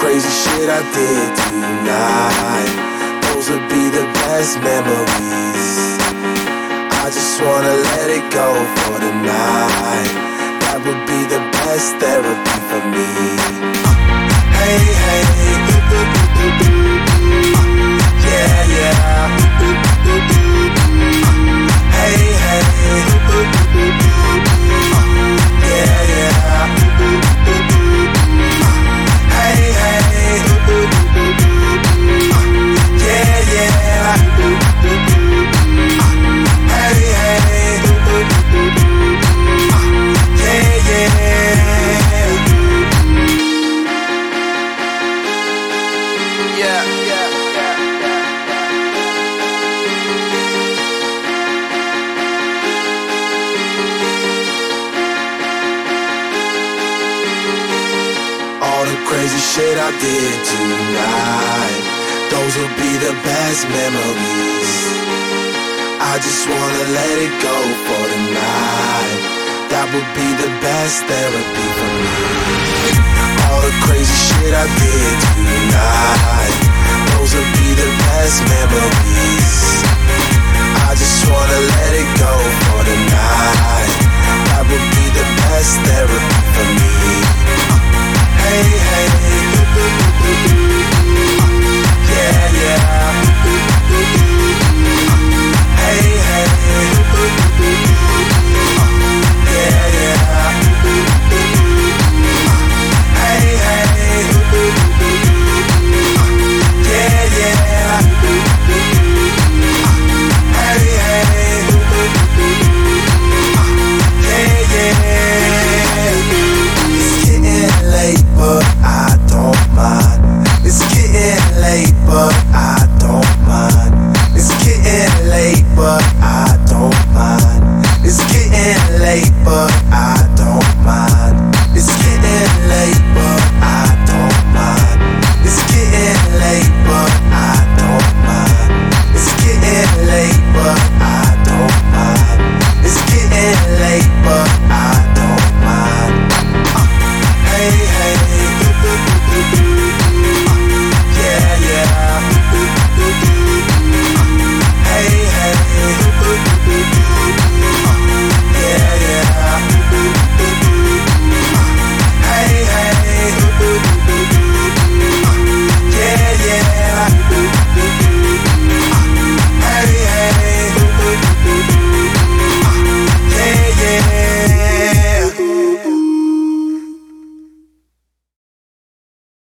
crazy shit I did tonight, those would be the best memories. I just wanna let it go for the night. That would be the best therapy for me. Hey, hey, yeah, yeah. Hey, hey, yeah, yeah. Hey, hey, yeah, yeah. Hey, hey, yeah, yeah. Yeah, yeah. All the crazy shit I did tonight, those will be the best memories. I just wanna let it go for the night. That would be the best therapy for me. All the crazy shit I did tonight,